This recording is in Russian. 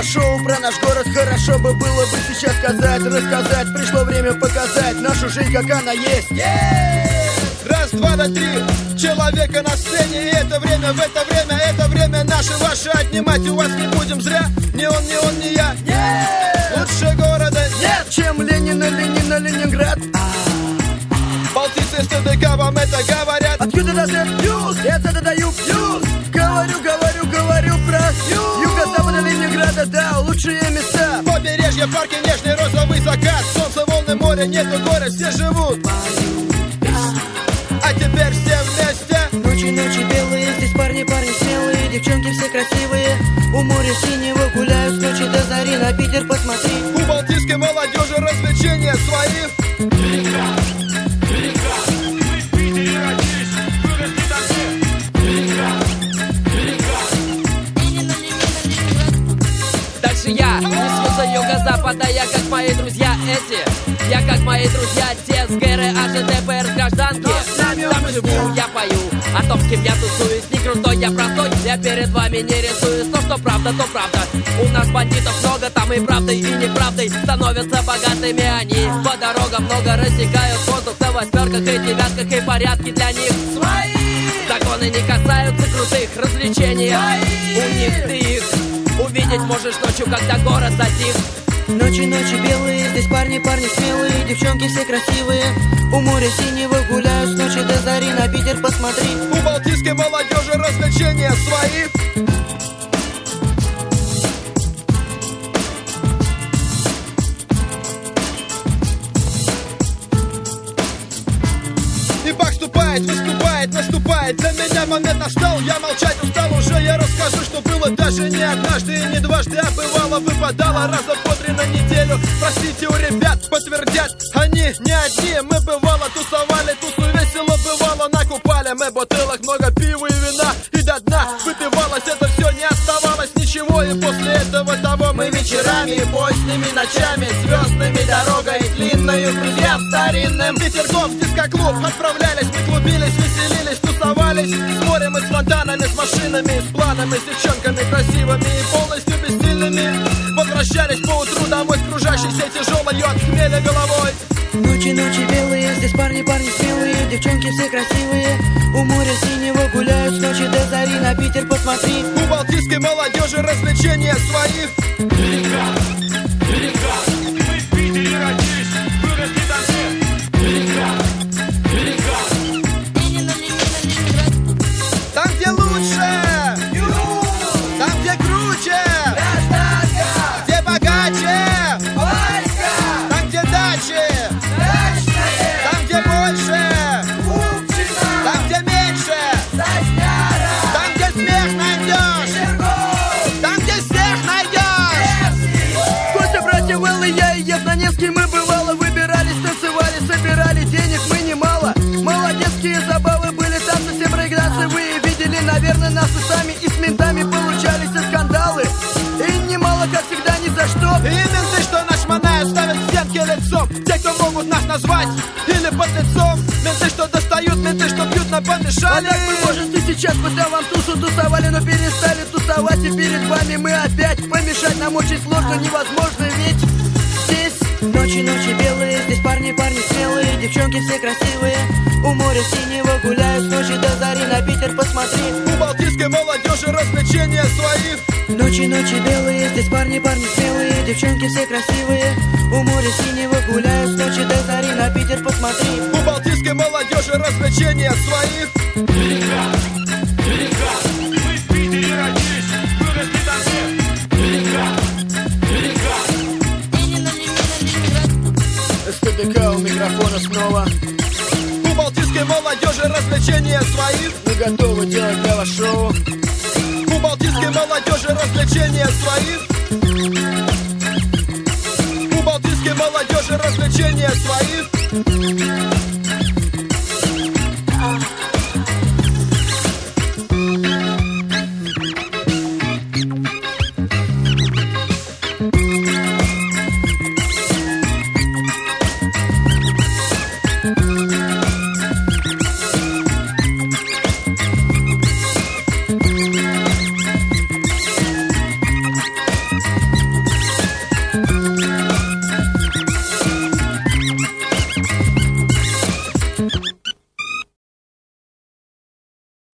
шоу про наш город. Хорошо бы было бы сейчас сказать, рассказать. Пришло время показать нашу жизнь, как она есть. Раз, два, да, три человека на сцене. И это время, в это время наше, ваше. Отнимать у вас не будем зря. Ни он, ни он, ни я. Лучше города нет, чем Ленина, Ленинград. Балтийцы с ТДК вам это говорят. Откуда даже плюс? Я-то додаю плюс. Говорю про юго-запада Ленинграда, да, лучшие места. Побережье, парки, нежный розовый закат. Солнце, волны, море, нету горя, все живут. А теперь все вместе. Ночи белые, здесь парни смелые. Девчонки все красивые. У моря синего гуляют с ночи до зари. На Питер посмотри. У балтийской молодежи развлечения свои. Ленинград, мы в Питере родились, выросли там все. Ленинград. Дальше я несу за юго-запада, я как мои друзья эти. Я как мои друзья те с ГР, АЖД, ПР, гражданки. Там живу, я пою, о том, с кем я тусуюсь. Не крутой, я простой, я перед вами не рисуюсь. То, что правда, то правда. У нас бандитов много, там и правдой, и неправдой становятся богатыми они. По дорогам много рассекают воздух на восьмерках и девятках, и порядки для них свои. Законы не касаются крутых развлечений. У них ты их увидеть можешь ночью, когда город затих. Ночи белые, здесь парни смелые. Девчонки все красивые. У моря синего гуляют с ночи до зари. На Питер посмотри. У балтийской молодежи развлечения свои. И Бах вступает, выступает, наступает. Для меня момент настал, я молчать устал уже. Я расскажу, что было даже не однажды и не дважды, а бывало, выпадало раза по 3 на неделю. Простите, у ребят подтвердят, они не одни. Мы бывало тусовали, тусу весело бывало накупали. Мы бутылок много пива и вина, и до дна выпивалось это все, не оставалось ничего. И после этого того мы вечерами, поздними ночами, звездными дорогой длинною, друзьям старинным Петергоф, дискоклуб отправлялись. Мы клубились, веселились, тусовались с морем и с фонтанами, с машинами, с планами, с девчонками красивыми и полностью бессильными. Возвращались по утру домой с кружащейся тяжелой от хмеля головой. Ночи белые, здесь парни смелые. Девчонки все красивые. У моря синего гуляют с ночи до зари. На Питер посмотри. У балтийской молодежи развлечения свои. Ленинград, мы в Питере родились, выросли там все. Ленинград. Там, где лучше, там, где круче, где богаче, там, где дачи, там, где больше, там, где меньше, там, где смех найдешь, там, где всех найдешь. Костя, братья Вэл и я, и Ев на Невский мы бывало выбирались, танцевали, собирали денег мы немало. Молодецкие забавы были, танцы, все брейкдансы вы видели, наверное, нас и сами, и с ментами получались и скандалы. И немало, как всегда, ни за что. И менты, что наш манаю, ставят стенки лицом. Те, кто могут нас назвать или под лицом. Менты, что достают, менты, что бьют, нам помешали. А так мы, может, и сейчас бы там вам тусу тусовали, но перестали тусовать, и перед вами мы опять. Помешать нам очень сложно, невозможно, ведь здесь ночи белые, здесь парни смелые. Девчонки все красивые. У моря синего гуляют с ночи до зари. На Питер посмотри. У балтийской молодежи развлечения свои. Ночи белые, здесь парни смелые. Девчонки все красивые. У моря синего гуляют с ночи до зари. На Питер посмотри. У балтийской молодежи развлечения свои. Ленинград, мы в Питере родились, выросли там все. Ленинград. СТДК у микрофона снова. У балтийской молодежи развлечения свои. Мы готовы делать для вас шоу. У балтийской молодежи развлечения свои. У балтийской молодежи развлечения свои.